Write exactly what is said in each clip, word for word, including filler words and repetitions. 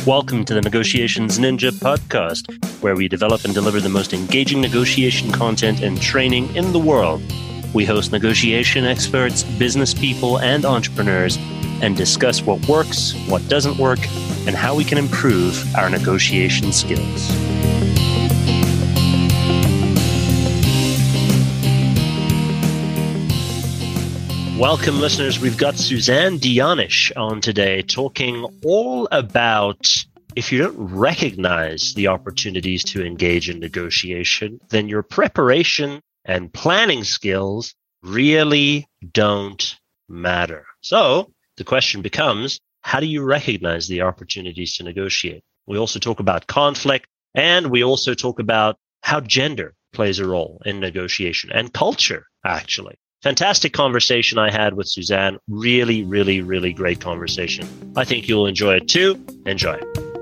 Welcome to the Negotiations Ninja podcast, where we develop and deliver the most engaging negotiation content and training in the world. We host negotiation experts, business people, and entrepreneurs, and discuss what works, what doesn't work, and how we can improve our negotiation skills. Welcome, listeners. We've got Suzanne Dionish on today talking all about if you don't recognize the opportunities to engage in negotiation, then your preparation and planning skills really don't matter. So the question becomes, how do you recognize the opportunities to negotiate? We also talk about conflict, and we also talk about how gender plays a role in negotiation and culture, actually. Fantastic conversation I had with Suzanne. Really, really, really great conversation. I think you'll enjoy it too. Enjoy.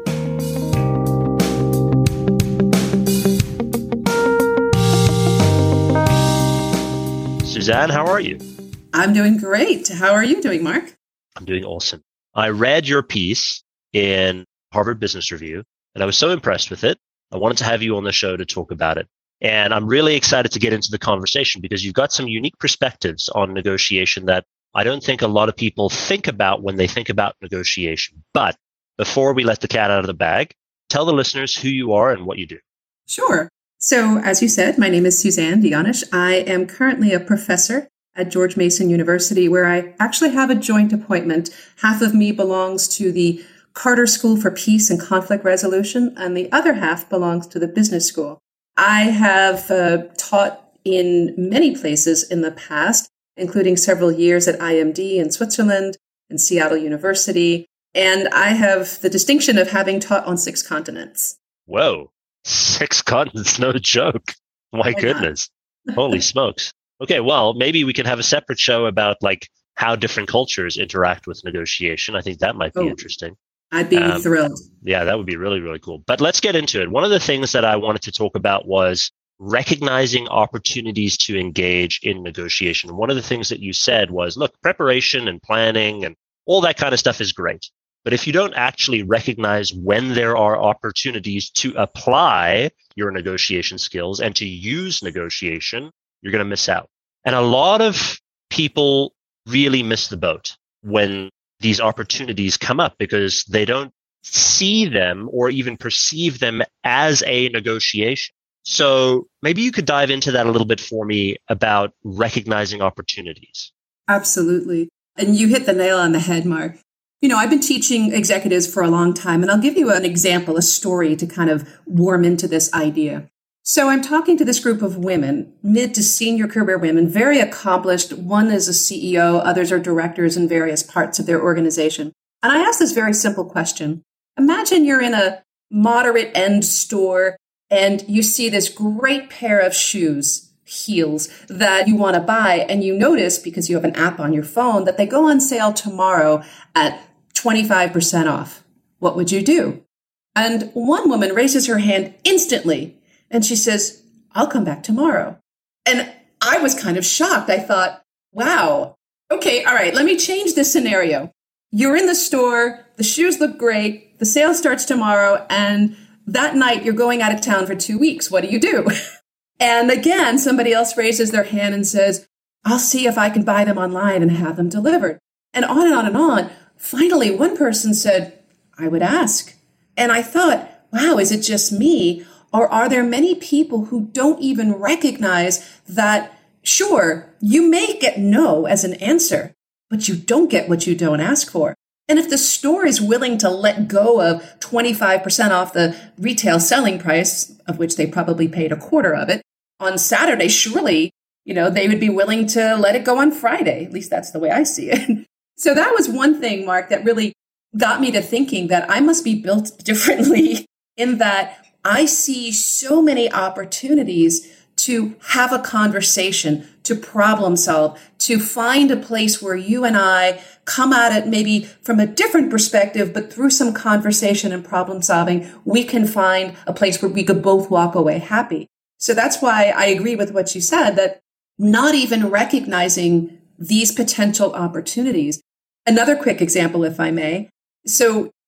Suzanne, how are you? I'm doing great. How are you doing, Mark? I'm doing awesome. I read your piece in Harvard Business Review, and I was so impressed with it. I wanted to have you on the show to talk about it. And I'm really excited to get into the conversation because you've got some unique perspectives on negotiation that I don't think a lot of people think about when they think about negotiation. But before we let the cat out of the bag, tell the listeners who you are and what you do. Sure. So as you said, my name is Suzanne Dionish. I am currently a professor at George Mason University, where I actually have a joint appointment. Half of me belongs to the Carter School for Peace and Conflict Resolution, and the other half belongs to the Business School. I have uh, taught in many places in the past, including several years at I M D in Switzerland and Seattle University. And I have the distinction of having taught on six continents. Whoa, six continents, no joke. My goodness. Holy smokes. Okay, well, maybe we can have a separate show about like how different cultures interact with negotiation. I think that might be oh. interesting. I'd be um, thrilled. Yeah, that would be really, really cool. But let's get into it. One of the things that I wanted to talk about was recognizing opportunities to engage in negotiation. One of the things that you said was, look, preparation and planning and all that kind of stuff is great. But if you don't actually recognize when there are opportunities to apply your negotiation skills and to use negotiation, you're going to miss out. And a lot of people really miss the boat when these opportunities come up because they don't see them or even perceive them as a negotiation. So maybe you could dive into that a little bit for me about recognizing opportunities. Absolutely. And you hit the nail on the head, Mark. You know, I've been teaching executives for a long time, and I'll give you an example, a story to kind of warm into this idea. So I'm talking to this group of women, mid to senior career women, very accomplished. One is a C E O, others are directors in various parts of their organization. And I asked this very simple question. Imagine you're in a moderate end store and you see this great pair of shoes, heels, that you want to buy. And you notice, because you have an app on your phone, that they go on sale tomorrow at twenty-five percent off. What would you do? And one woman raises her hand instantly. And she says, I'll come back tomorrow. And I was kind of shocked. I thought, wow, okay, all right, let me change this scenario. You're in the store, the shoes look great, the sale starts tomorrow, and that night you're going out of town for two weeks. What do you do? And again, somebody else raises their hand and says, I'll see if I can buy them online and have them delivered. And on and on and on. Finally, one person said, I would ask. And I thought, wow, is it just me? Or are there many people who don't even recognize that, sure, you may get no as an answer, but you don't get what you don't ask for. And if the store is willing to let go of twenty-five percent off the retail selling price, of which they probably paid a quarter of it, on Saturday, surely, you know, they would be willing to let it go on Friday. At least that's the way I see it. So that was one thing, Mark, that really got me to thinking that I must be built differently in that I see so many opportunities to have a conversation, to problem solve, to find a place where you and I come at it maybe from a different perspective, but through some conversation and problem solving, we can find a place where we could both walk away happy. So that's why I agree with what you said, that not even recognizing these potential opportunities. Another quick example, if I may. So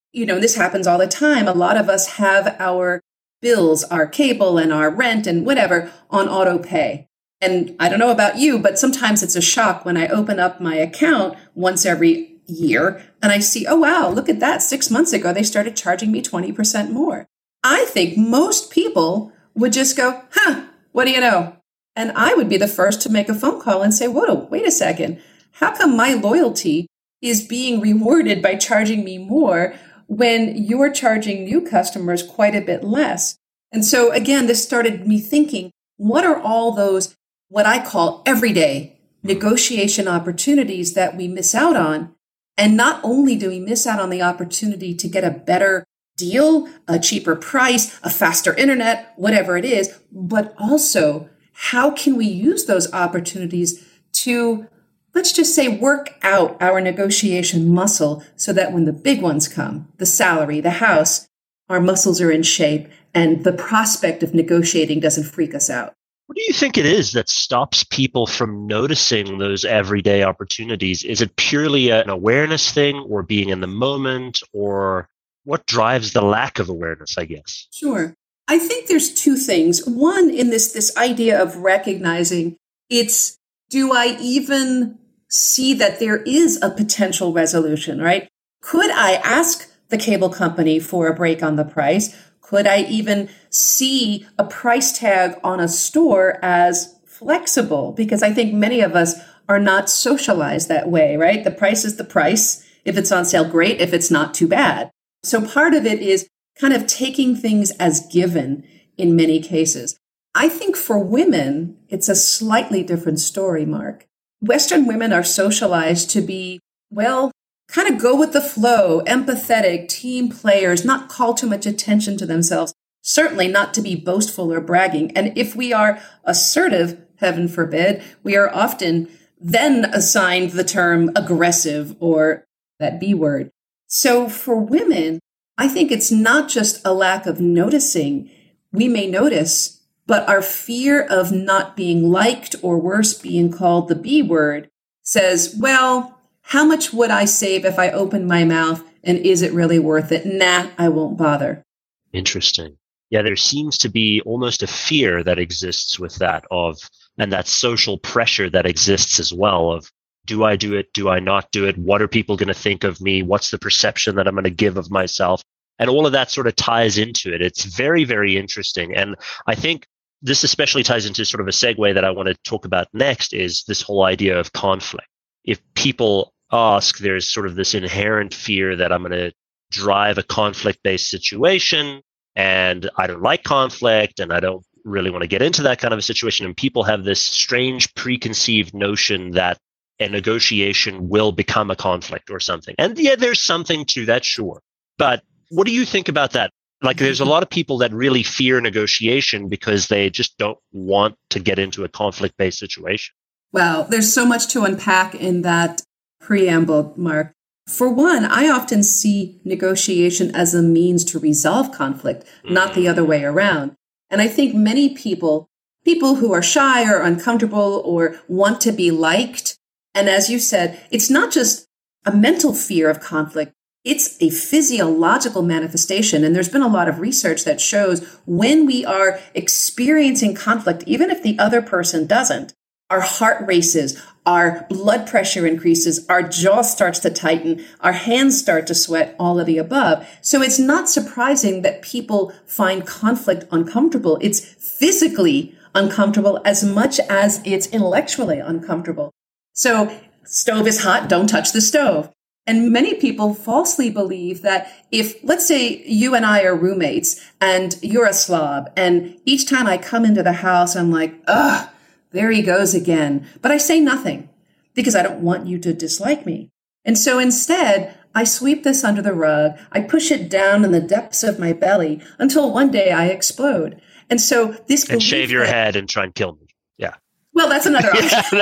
you know, this happens all the time. A lot of us have our bills, our cable and our rent and whatever on auto pay. And I don't know about you, but sometimes it's a shock when I open up my account once every year and I see, oh, wow, look at that. Six months ago, they started charging me twenty percent more. I think most people would just go, huh, what do you know? And I would be the first to make a phone call and say, whoa, wait a second. How come my loyalty is being rewarded by charging me more when you're charging new customers quite a bit less? And so again, this started me thinking, what are all those, what I call everyday negotiation opportunities that we miss out on? And not only do we miss out on the opportunity to get a better deal, a cheaper price, a faster internet, whatever it is, but also how can we use those opportunities to, let's just say, work out our negotiation muscle so that when the big ones come, the salary, the house, our muscles are in shape and the prospect of negotiating doesn't freak us out. What do you think it is that stops people from noticing those everyday opportunities? Is it purely an awareness thing or being in the moment, or what drives the lack of awareness, I guess? Sure. I think there's two things. One, in this, this idea of recognizing it's, do I even see that there is a potential resolution, right? Could I ask the cable company for a break on the price? Could I even see a price tag on a store as flexible? Because I think many of us are not socialized that way, right? The price is the price. If it's on sale, great. If it's not, too bad. So part of it is kind of taking things as given in many cases. I think for women, it's a slightly different story, Mark. Western women are socialized to be, well, kind of go with the flow, empathetic, team players, not call too much attention to themselves, certainly not to be boastful or bragging. And if we are assertive, heaven forbid, we are often then assigned the term aggressive or that B word. So for women, I think it's not just a lack of noticing. We may notice, but our fear of not being liked or worse, being called the B word says, well, how much would I save if I open my mouth? And is it really worth it? Nah, I won't bother. Interesting. Yeah, there seems to be almost a fear that exists with that of, and that social pressure that exists as well of, do I do it? Do I not do it? What are people going to think of me? What's the perception that I'm going to give of myself? And all of that sort of ties into it. It's very, very interesting. And I think this especially ties into sort of a segue that I want to talk about next is this whole idea of conflict. If people ask, there's sort of this inherent fear that I'm going to drive a conflict-based situation and I don't like conflict and I don't really want to get into that kind of a situation. And people have this strange preconceived notion that a negotiation will become a conflict or something. And yeah, there's something to that, sure. But what do you think about that? Like, there's a lot of people that really fear negotiation because they just don't want to get into a conflict-based situation. Well, there's so much to unpack in that preamble, Mark. For one, I often see negotiation as a means to resolve conflict, mm. not the other way around. And I think many people, people who are shy or uncomfortable or want to be liked, and as you said, it's not just a mental fear of conflict, it's a physiological manifestation. And there's been a lot of research that shows when we are experiencing conflict, even if the other person doesn't, our heart races, our blood pressure increases, our jaw starts to tighten, our hands start to sweat, all of the above. So it's not surprising that people find conflict uncomfortable. It's physically uncomfortable as much as it's intellectually uncomfortable. So stove is hot, don't touch the stove. And many people falsely believe that if, let's say you and I are roommates and you're a slob, and each time I come into the house, I'm like, ugh, there he goes again. But I say nothing because I don't want you to dislike me. And so instead, I sweep this under the rug. I push it down in the depths of my belly until one day I explode. And so this and shave your that, head and try and kill me. Yeah. Well, that's another option.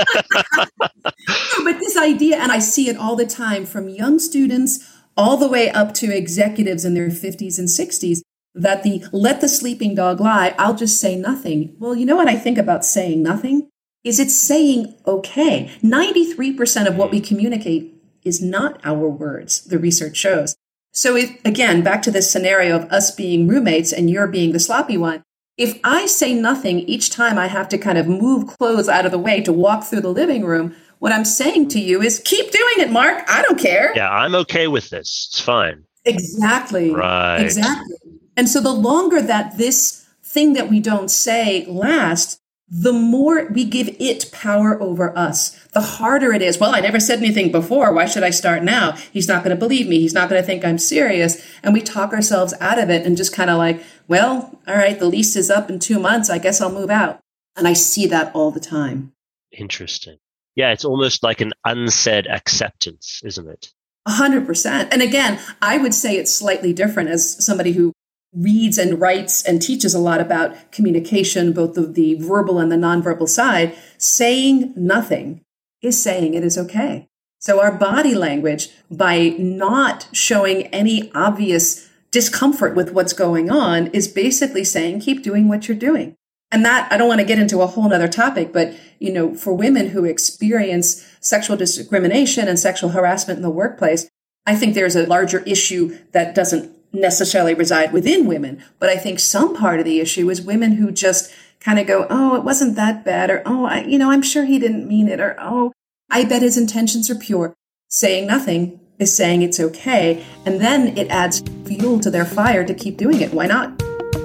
No, but this idea, and I see it all the time from young students all the way up to executives in their fifties and sixties, that the let the sleeping dog lie, I'll just say nothing. Well, you know what I think about saying nothing? Is it's saying okay. ninety-three percent of what we communicate is not our words, the research shows. So if, again, back to this scenario of us being roommates and you're being the sloppy one, if I say nothing each time I have to kind of move clothes out of the way to walk through the living room, what I'm saying to you is keep doing it, Mark. I don't care. Yeah, I'm okay with this. It's fine. Exactly. Right. Exactly. And so the longer that this thing that we don't say lasts, the more we give it power over us, the harder it is. Well, I never said anything before. Why should I start now? He's not going to believe me. He's not going to think I'm serious. And we talk ourselves out of it and just kind of like, well, all right, the lease is up in two months. I guess I'll move out. And I see that all the time. Interesting. Yeah, it's almost like an unsaid acceptance, isn't it? A hundred percent. And again, I would say it's slightly different as somebody who reads and writes and teaches a lot about communication, both the, the verbal and the nonverbal side. Saying nothing is saying it is okay. So our body language, by not showing any obvious discomfort with what's going on, is basically saying, keep doing what you're doing. And that, I don't want to get into a whole nother topic, but, you know, for women who experience sexual discrimination and sexual harassment in the workplace, I think there's a larger issue that doesn't necessarily reside within women. But I think some part of the issue is women who just kind of go, oh, it wasn't that bad, or, oh, I, you know, I'm sure he didn't mean it, or, oh, I bet his intentions are pure. Saying nothing is saying it's okay. And then it adds fuel to their fire to keep doing it. Why not?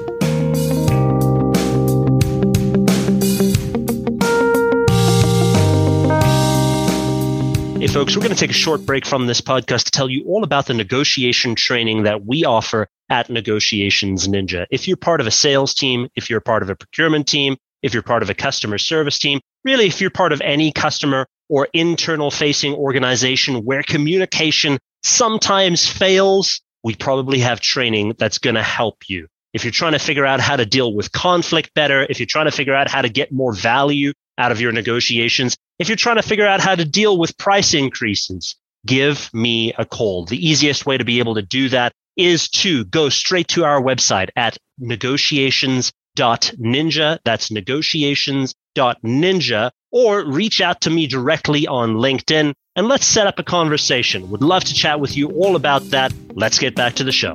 Hey, folks, we're going to take a short break from this podcast to tell you all about the negotiation training that we offer at Negotiations Ninja. If you're part of a sales team, if you're part of a procurement team, if you're part of a customer service team, really, if you're part of any customer or internal facing organization where communication sometimes fails, we probably have training that's going to help you. If you're trying to figure out how to deal with conflict better, if you're trying to figure out how to get more value out of your negotiations, if you're trying to figure out how to deal with price increases, give me a call. The easiest way to be able to do that is to go straight to our website at negotiations dot ninja. That's negotiations dot ninja, or reach out to me directly on LinkedIn and let's set up a conversation. Would love to chat with you all about that. Let's get back to the show.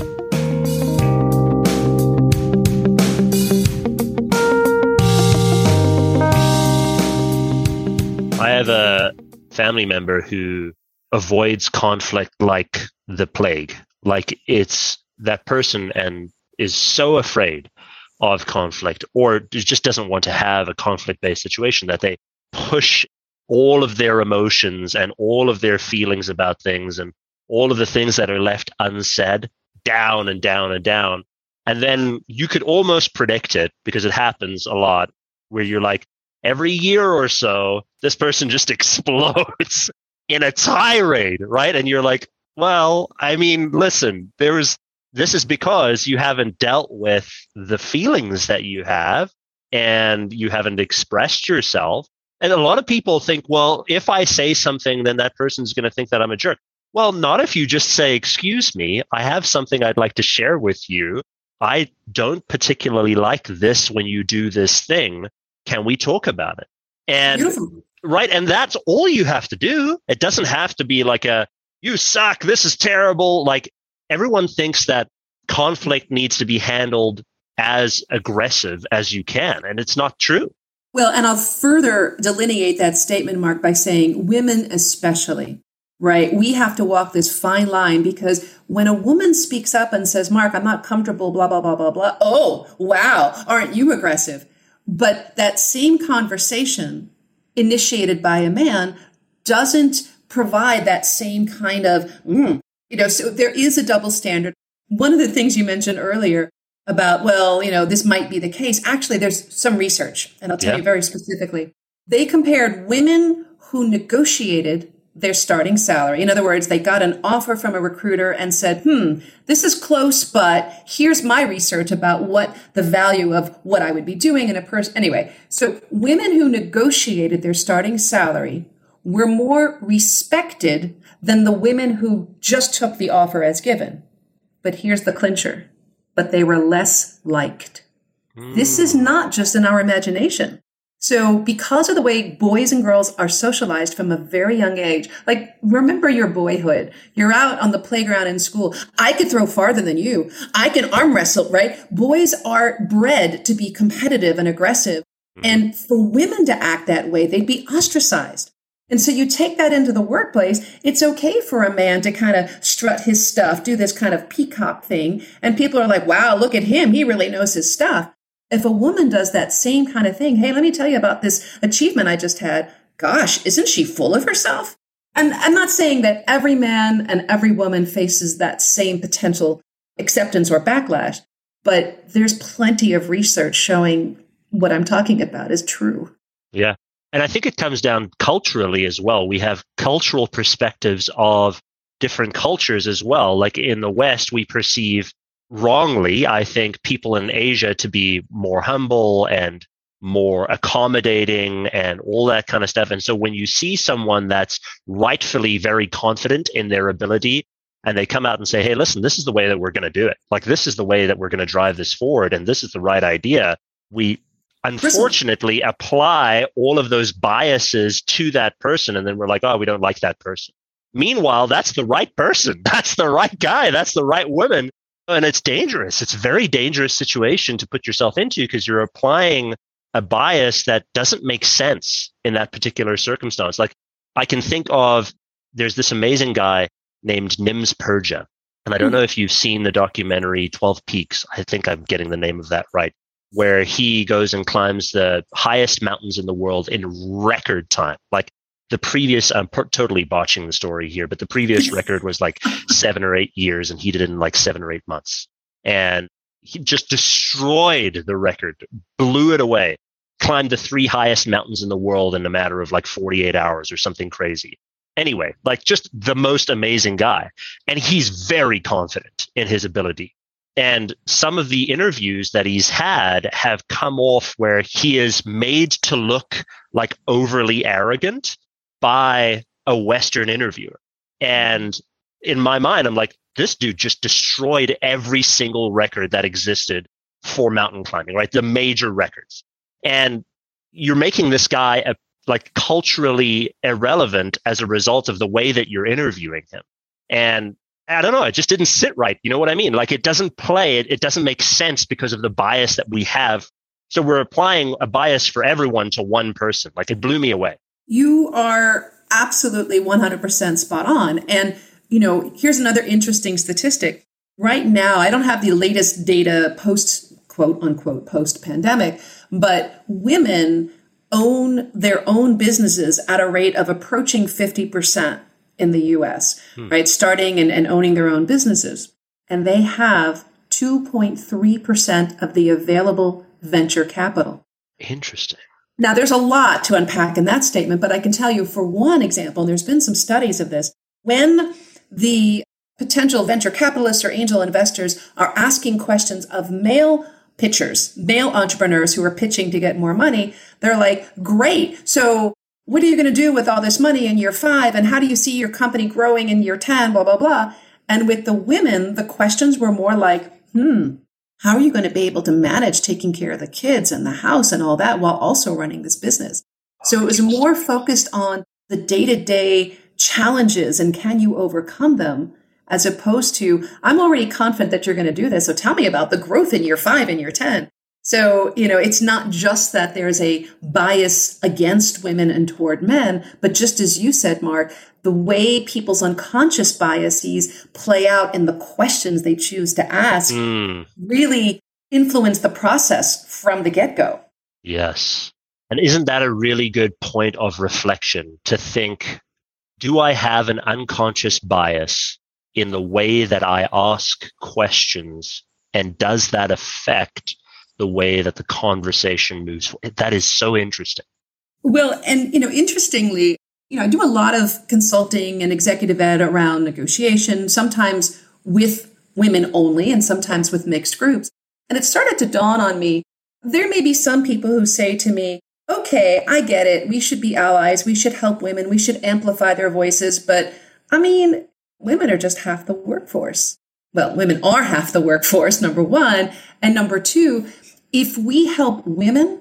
I have a family member who avoids conflict like the plague. Like it's that person and is so afraid of conflict, or just doesn't want to have a conflict-based situation, that they push all of their emotions and all of their feelings about things and all of the things that are left unsaid down and down and down. And then you could almost predict it, because it happens a lot, where you're like, every year or so, this person just explodes in a tirade, right? And you're like, well, I mean, listen, there's, this is because you haven't dealt with the feelings that you have and you haven't expressed yourself. And a lot of people think, well, if I say something, then that person's going to think that I'm a jerk. Well, not if you just say, excuse me, I have something I'd like to share with you. I don't particularly like this when you do this thing. Can we talk about it? And Beautiful. Right. And that's all you have to do. It doesn't have to be like a, you suck, this is terrible. Like everyone thinks that conflict needs to be handled as aggressive as you can. And it's not true. Well, and I'll further delineate that statement, Mark, by saying women especially, right? We have to walk this fine line, because when a woman speaks up and says, Mark, I'm not comfortable, blah, blah, blah, blah, blah. Oh, wow. Aren't you aggressive? But that same conversation initiated by a man doesn't provide that same kind of, mm, you know, so there is a double standard. One of the things you mentioned earlier about, well, you know, this might be the case. Actually, there's some research, and I'll tell yeah. you very specifically. They compared women who negotiated their starting salary. In other words, they got an offer from a recruiter and said, hmm, this is close, but here's my research about what the value of what I would be doing in a person. Anyway, so women who negotiated their starting salary were more respected than the women who just took the offer as given. But here's the clincher. But they were less liked. Mm. This is not just in our imagination. So because of the way boys and girls are socialized from a very young age, like remember your boyhood, you're out on the playground in school. I could throw farther than you. I can arm wrestle, right? Boys are bred to be competitive and aggressive. Mm-hmm. And for women to act that way, they'd be ostracized. And so you take that into the workplace. It's okay for a man to kind of strut his stuff, do this kind of peacock thing. And people are like, wow, look at him. He really knows his stuff. If a woman does that same kind of thing, hey, let me tell you about this achievement I just had. Gosh, isn't she full of herself? And I'm not saying that every man and every woman faces that same potential acceptance or backlash, but there's plenty of research showing what I'm talking about is true. Yeah. And I think it comes down culturally as well. We have cultural perspectives of different cultures as well. Like in the West, we perceive wrongly, I think, people in Asia to be more humble and more accommodating and all that kind of stuff. And so when you see someone that's rightfully very confident in their ability and they come out and say, hey, listen, this is the way that we're going to do it. Like, this is the way that we're going to drive this forward. And this is the right idea. We unfortunately apply all of those biases to that person. And then we're like, oh, we don't like that person. Meanwhile, that's the right person. That's the right guy. That's the right woman. And it's dangerous. It's a very dangerous situation to put yourself into because you're applying a bias that doesn't make sense in that particular circumstance. Like I can think of, there's this amazing guy named Nims Purja. And I don't know if you've seen the documentary twelve Peaks. I think I'm getting the name of that right, where he goes and climbs the highest mountains in the world in record time. Like the previous, I'm per- totally botching the story here, but the previous record was like seven or eight years and he did it in like seven or eight months. And he just destroyed the record, blew it away, climbed the three highest mountains in the world in a matter of like forty-eight hours or something crazy. Anyway, like just the most amazing guy. And he's very confident in his ability. And some of the interviews that he's had have come off where he is made to look like overly arrogant by a Western interviewer. And in my mind, I'm like, this dude just destroyed every single record that existed for mountain climbing, right? The major records. And you're making this guy a, like culturally irrelevant as a result of the way that you're interviewing him. And I don't know, it just didn't sit right. You know what I mean? Like it doesn't play, it, it doesn't make sense because of the bias that we have. So we're applying a bias for everyone to one person. Like it blew me away. You are absolutely one hundred percent spot on. And, you know, here's another interesting statistic. Right now, I don't have the latest data post, quote unquote, post pandemic, but women own their own businesses at a rate of approaching fifty percent in the U S, hmm. right? Starting and, and owning their own businesses. And they have two point three percent of the available venture capital. Interesting. Now, there's a lot to unpack in that statement, but I can tell you for one example, and there's been some studies of this, when the potential venture capitalists or angel investors are asking questions of male pitchers, male entrepreneurs who are pitching to get more money, they're like, great. So what are you going to do with all this money in year five? And how do you see your company growing in year ten, blah, blah, blah. And with the women, the questions were more like, hmm, how are you going to be able to manage taking care of the kids and the house and all that while also running this business? So it was more focused on the day-to-day challenges and can you overcome them, as opposed to, I'm already confident that you're going to do this. So tell me about the growth in year five and year ten. So, you know, it's not just that there's a bias against women and toward men, but just as you said, Mark, the way people's unconscious biases play out in the questions they choose to ask mm. really influence the process from the get-go. Yes. And isn't that a really good point of reflection to think, do I have an unconscious bias in the way that I ask questions, and does that affect the way that the conversation moves forward? That is so interesting. Well, and, you know, interestingly, you know, I do a lot of consulting and executive ed around negotiation, sometimes with women only and sometimes with mixed groups. And it started to dawn on me, there may be some people who say to me, okay, I get it. We should be allies. We should help women. We should amplify their voices. But I mean, women are just half the workforce. Well, women are half the workforce, number one. And number two, if we help women,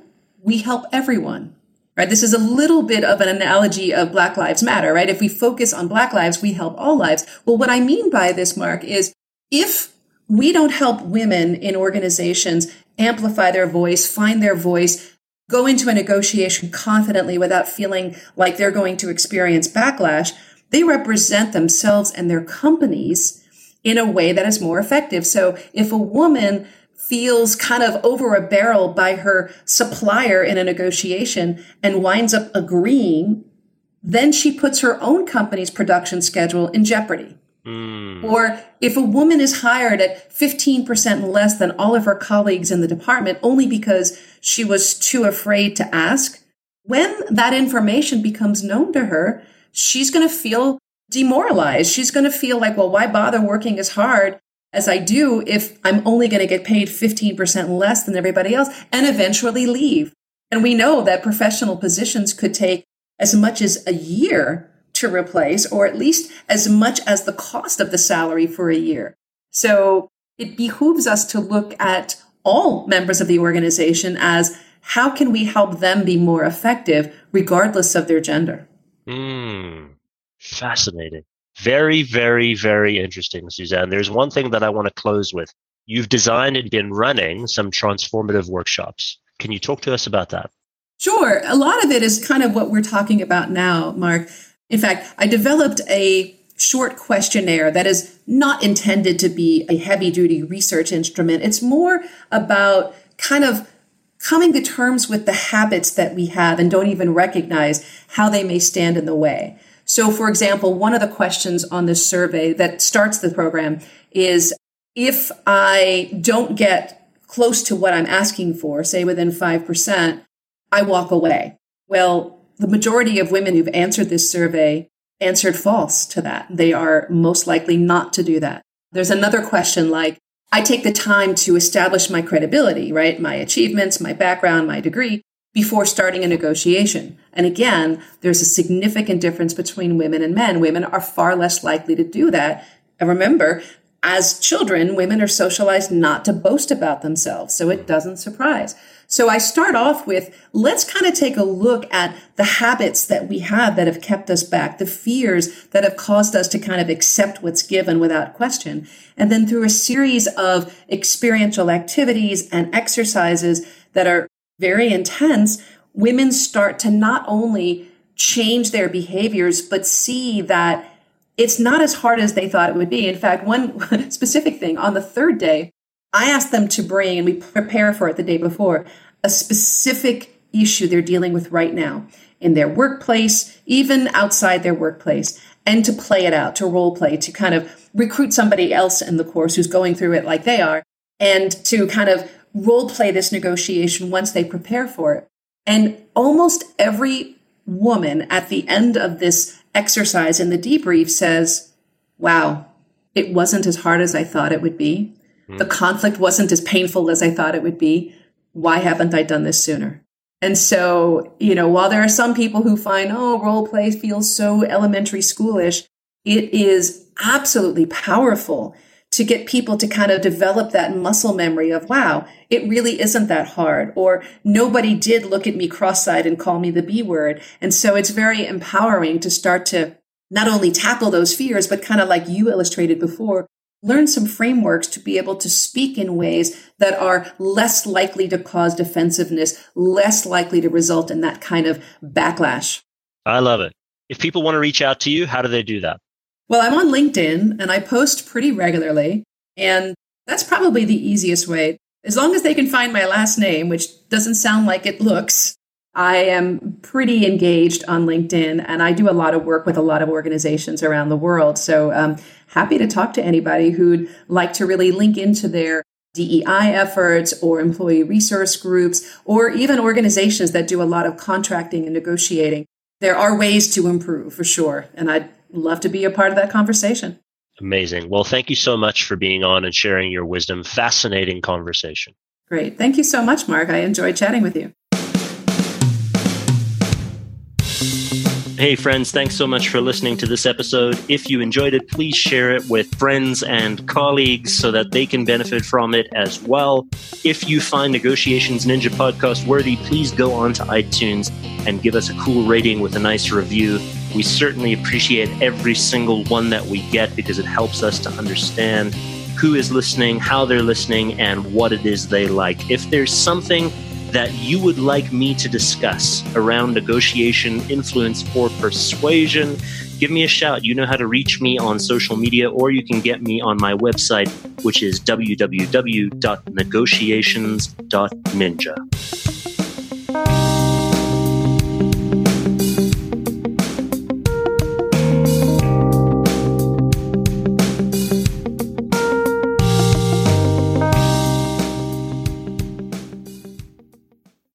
we help everyone, right? This is a little bit of an analogy of Black Lives Matter, right? If we focus on Black lives, we help all lives. Well, what I mean by this, Mark, is if we don't help women in organizations amplify their voice, find their voice, go into a negotiation confidently without feeling like they're going to experience backlash, they represent themselves and their companies in a way that is more effective. So if a woman feels kind of over a barrel by her supplier in a negotiation and winds up agreeing, then she puts her own company's production schedule in jeopardy. Mm. Or if a woman is hired at fifteen percent less than all of her colleagues in the department only because she was too afraid to ask, when that information becomes known to her, she's going to feel demoralized. She's going to feel like, well, why bother working as hard as I do if I'm only going to get paid fifteen percent less than everybody else, and eventually leave. And we know that professional positions could take as much as a year to replace, or at least as much as the cost of the salary for a year. So it behooves us to look at all members of the organization as how can we help them be more effective regardless of their gender? Mm, fascinating. Very, very, very interesting, Suzanne. There's one thing that I want to close with. You've designed and been running some transformative workshops. Can you talk to us about that? Sure. A lot of it is kind of what we're talking about now, Mark. In fact, I developed a short questionnaire that is not intended to be a heavy-duty research instrument. It's more about kind of coming to terms with the habits that we have and don't even recognize how they may stand in the way. So, for example, one of the questions on this survey that starts the program is, if I don't get close to what I'm asking for, say within five percent, I walk away. Well, the majority of women who've answered this survey answered false to that. They are most likely not to do that. There's another question like, I take the time to establish my credibility, right? My achievements, my background, my degree, before starting a negotiation. And again, there's a significant difference between women and men. Women are far less likely to do that. And remember, as children, women are socialized not to boast about themselves. So it doesn't surprise. So I start off with, let's kind of take a look at the habits that we have that have kept us back, the fears that have caused us to kind of accept what's given without question. And then through a series of experiential activities and exercises that are very intense, women start to not only change their behaviors, but see that it's not as hard as they thought it would be. In fact, one specific thing, on the third day, I asked them to bring, and we prepare for it the day before, a specific issue they're dealing with right now in their workplace, even outside their workplace, and to play it out, to role play, to kind of recruit somebody else in the course who's going through it like they are, and to kind of role play this negotiation once they prepare for it. And almost every woman at the end of this exercise in the debrief says, wow, it wasn't as hard as I thought it would be. Mm. The conflict wasn't as painful as I thought it would be. Why haven't I done this sooner? And so, you know, while there are some people who find, oh, role play feels so elementary schoolish, it is absolutely powerful to get people to kind of develop that muscle memory of, wow, it really isn't that hard, or nobody did look at me cross-eyed and call me the B word. And so it's very empowering to start to not only tackle those fears, but kind of like you illustrated before, learn some frameworks to be able to speak in ways that are less likely to cause defensiveness, less likely to result in that kind of backlash. I love it. If people want to reach out to you, how do they do that? Well, I'm on LinkedIn and I post pretty regularly, and that's probably the easiest way. As long as they can find my last name, which doesn't sound like it looks, I am pretty engaged on LinkedIn, and I do a lot of work with a lot of organizations around the world. So I'm happy to talk to anybody who'd like to really link into their D E I efforts or employee resource groups, or even organizations that do a lot of contracting and negotiating. There are ways to improve for sure, and I'd love to be a part of that conversation. Amazing. Well, thank you so much for being on and sharing your wisdom. Fascinating conversation. Great. Thank you so much, Mark. I enjoyed chatting with you. Hey friends, thanks so much for listening to this episode. If you enjoyed it, please share it with friends and colleagues so that they can benefit from it as well. If you find Negotiations Ninja podcast worthy, please go on to iTunes and give us a cool rating with a nice review. We certainly appreciate every single one that we get because it helps us to understand who is listening, how they're listening, and what it is they like. If there's something that you would like me to discuss around negotiation, influence, or persuasion, give me a shout. You know how to reach me on social media, or you can get me on my website, which is w w w dot negotiations dot ninja.